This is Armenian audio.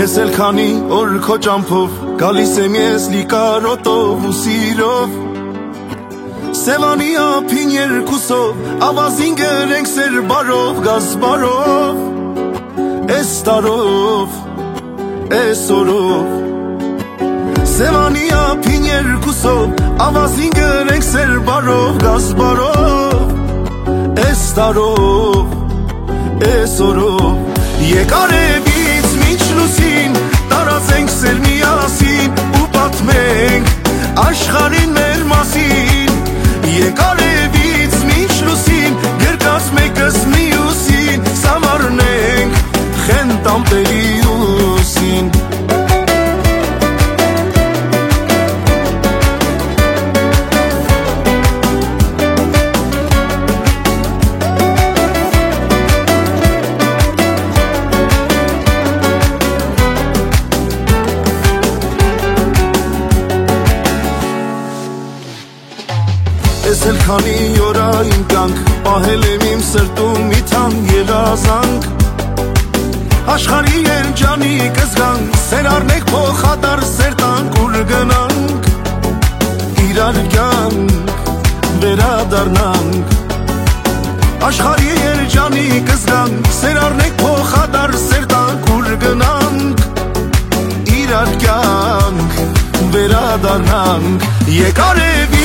Ես էլ քանի օր քո ճամփով գալիս եմ ես լիկարոտով ու սիրով Սևանի ափին երկուսով ավազին գրենք սեր բարով գազ բարով Էս տարով, էս օրով Սևանի ափին երկուսով ավազին գրենք սեր բարով գազ բարով Էս տարով, էս օրով Եկ արևից մինչ լուսին տարածենք սեր միասին ու պատմենք աշխարհին մեր մասին Եկ արևից մինչ լուսին գրկած մեկս մյուսին սավառնենք խենթ ամպերի ուսին Ես էլ քանի օրա իմ կյանք պահել եմ իմ սրտում մի թան երազանք Աշխարհի երջանիկ զգանք սեր առնենք փոխադարձ սեր տանք ուր գնանք Իրար կյանք վերադառնանք Աշխարհի երջանիկ զգանք սեր առնենք փոխադարձ սեր տանք ուր գնանք Իրար կյանք վերադառնանք Եկ արևի